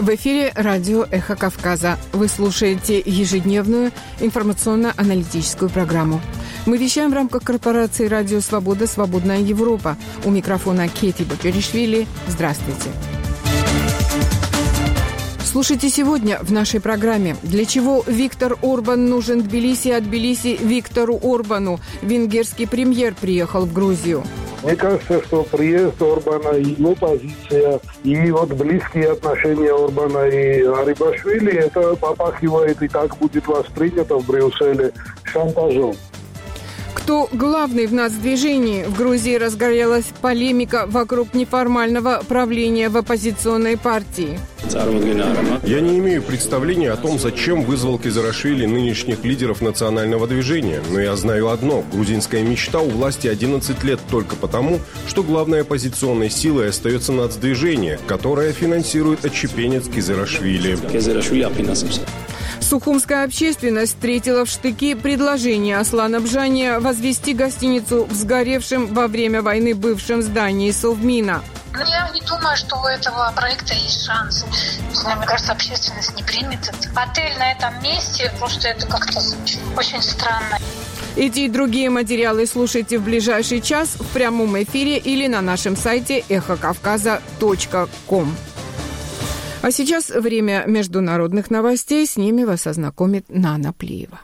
В эфире радио «Эхо Кавказа». Вы слушаете ежедневную информационно-аналитическую программу. Мы вещаем в рамках корпорации «Радио Свобода. Свободная Европа». У микрофона Кети Бочеришвили. Здравствуйте. Слушайте сегодня в нашей программе. Для чего Виктор Орбан нужен Тбилиси, а Тбилиси Виктору Орбану? Венгерский премьер приехал в Грузию. Мне кажется, что приезд Орбана, его позиция и вот близкие отношения Орбана и Гарибашвили, это попахивает и так будет воспринято в Брюсселе шантажом. Кто главный в нацдвижении? В Грузии разгорелась полемика вокруг неформального правления в оппозиционной партии. Я не имею представления о том, зачем вызвал Кизарашвили нынешних лидеров национального движения. Но я знаю одно. Грузинская мечта у власти 11 лет только потому, что главной оппозиционной силой остается нацдвижение, которое финансирует отщепенец Кизарашвили. Сухумская общественность встретила в штыки предложение Аслана Бжания возвести гостиницу в сгоревшем во время войны бывшем здании Совмина. Я не думаю, что у этого проекта есть шанс. Мне кажется, общественность не примет это. Отель на этом месте, просто это как-то очень странно. Эти и другие материалы слушайте в ближайший час в прямом эфире или на нашем сайте эхокавказа.ком. А сейчас время международных новостей. С ними вас ознакомит Нана Плиева.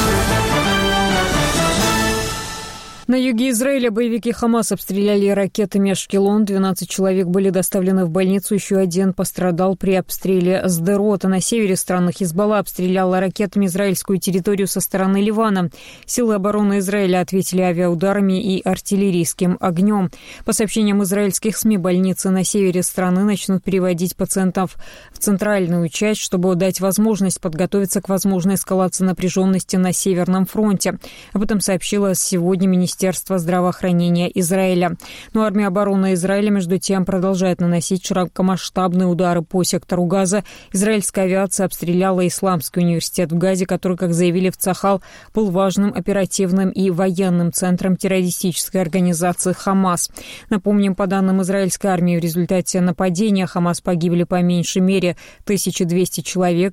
На юге Израиля боевики Хамас обстреляли ракетами Ашкелон. 12 человек были доставлены в больницу, еще один пострадал при обстреле Сдерота. На севере страны Хизбалла обстреляла ракетами израильскую территорию со стороны Ливана. Силы обороны Израиля ответили авиаударами и артиллерийским огнем. По сообщениям израильских СМИ, больницы на севере страны начнут переводить пациентов в центральную часть, чтобы дать возможность подготовиться к возможной эскалации напряженности на Северном фронте. Об этом сообщило сегодня Министерство здравоохранения Израиля. Но армия обороны Израиля, между тем, продолжает наносить широкомасштабные удары по сектору Газа. Израильская авиация обстреляла Исламский университет в Газе, который, как заявили в Цахал, был важным оперативным и военным центром террористической организации Хамас. Напомним, по данным израильской армии, в результате нападения Хамас погибли по меньшей мере 1200 человек,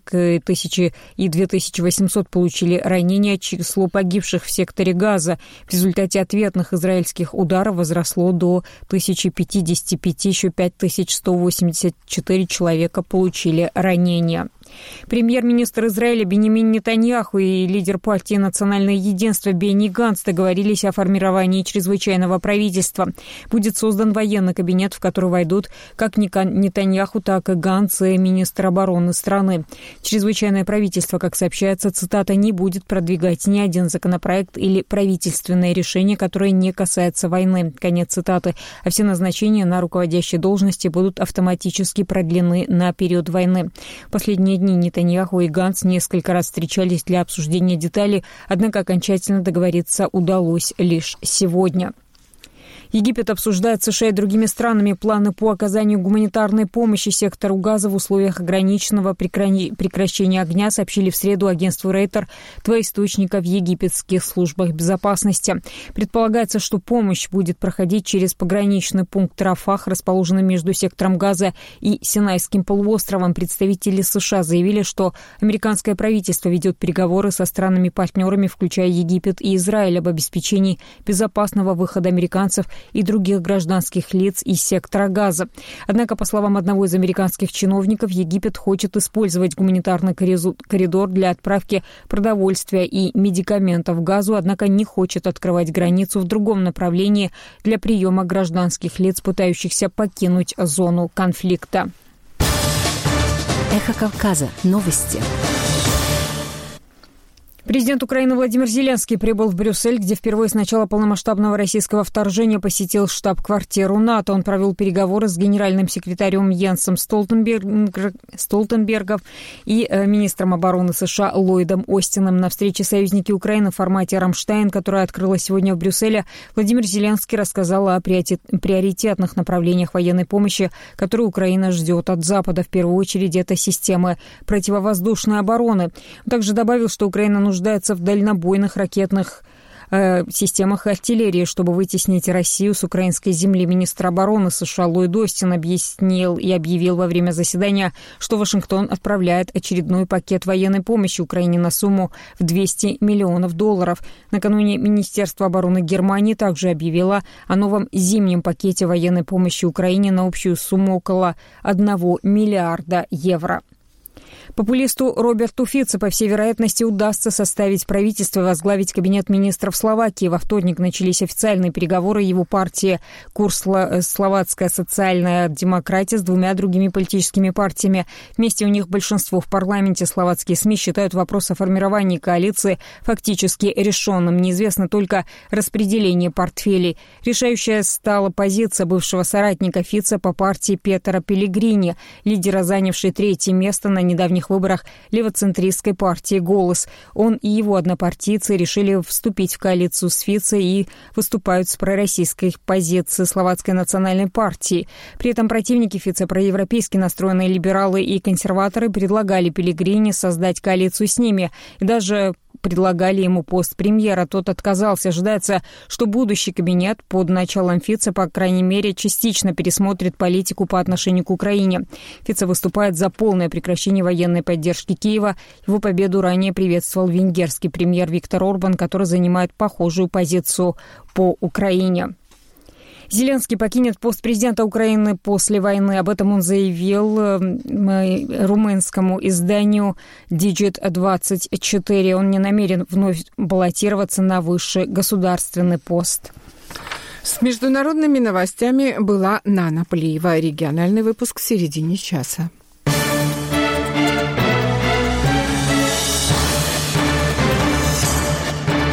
2800 получили ранения. Число погибших в секторе Газа в результате ответных израильских ударов возросло до 1055, еще 5184 человека получили ранения. Премьер-министр Израиля Биньямин Нетаньяху и лидер партии «Национальное единство» Бенни Ганц договорились о формировании чрезвычайного правительства. Будет создан военный кабинет, в который войдут как Нетаньяху, так и Ганц, и министр обороны страны. Чрезвычайное правительство, как сообщается, цитата, «не будет продвигать ни один законопроект или правительственное решение, которое не касается войны». Конец цитаты. А все назначения на руководящие должности будут автоматически продлены на период войны. Последние дни Нетаньяху и Ганц несколько раз встречались для обсуждения деталей, однако окончательно договориться удалось лишь сегодня. Египет обсуждает с США и другими странами планы по оказанию гуманитарной помощи сектору Газа в условиях ограниченного прекращения огня, сообщили в среду агентству Рейтер два источника в египетских службах безопасности. Предполагается, что помощь будет проходить через пограничный пункт Рафах, расположенный между сектором Газа и Синайским полуостровом. Представители США заявили, что американское правительство ведет переговоры со странами-партнерами, включая Египет и Израиль, об обеспечении безопасного выхода американцев и других гражданских лиц из сектора Газа. Однако, по словам одного из американских чиновников, Египет хочет использовать гуманитарный коридор для отправки продовольствия и медикаментов в Газу, однако не хочет открывать границу в другом направлении для приема гражданских лиц, пытающихся покинуть зону конфликта. Эхо Кавказа. Новости. Президент Украины Владимир Зеленский прибыл в Брюссель, где впервые с начала полномасштабного российского вторжения посетил штаб-квартиру НАТО. Он провел переговоры с генеральным секретарем Йенсом Столтенбергом и министром обороны США Ллойдом Остином. На встрече союзники Украины в формате «Рамштайн», которая открылась сегодня в Брюсселе, Владимир Зеленский рассказал о приоритетных направлениях военной помощи, которые Украина ждет от Запада. В первую очередь, это системы противовоздушной обороны. Он также добавил, что Украина нуждается в дальнобойных ракетных системах артиллерии, чтобы вытеснить Россию с украинской земли. Министр обороны США Ллойд Остин объявил во время заседания, что Вашингтон отправляет очередной пакет военной помощи Украине на сумму в $200 миллионов. Накануне Министерство обороны Германии также объявило о новом зимнем пакете военной помощи Украине на общую сумму около €1 миллиарда. Популисту Роберту Фицо, по всей вероятности, удастся составить правительство и возглавить кабинет министров Словакии. Во вторник начались официальные переговоры его партии «Курс Словацкая социальная демократия» с двумя другими политическими партиями. Вместе у них большинство в парламенте. Словацкие СМИ считают вопрос о формировании коалиции фактически решенным. Неизвестно только распределение портфелей. Решающая стала позиция бывшего соратника Фицо по партии Петера Пеллегрини, лидера, занявшей 3-е место на недавних выборах левоцентристской партии «Голос». Он и его однопартийцы решили вступить в коалицию с Фицо и выступают с пророссийской позиции Словацкой национальной партии. При этом противники Фицо, проевропейски настроенные либералы и консерваторы, предлагали Пеллегрини создать коалицию с ними и даже предлагали ему пост премьера. Тот отказался. Ожидается, что будущий кабинет под началом Фицо, по крайней мере, частично пересмотрит политику по отношению к Украине. Фицо выступает за полное прекращение военной поддержки Киева. Его победу ранее приветствовал венгерский премьер Виктор Орбан, который занимает похожую позицию по Украине. Зеленский покинет пост президента Украины после войны. Об этом он заявил румынскому изданию Digit24. Он не намерен вновь баллотироваться на высший государственный пост. С международными новостями была Нана Плиева. Региональный выпуск в середине часа.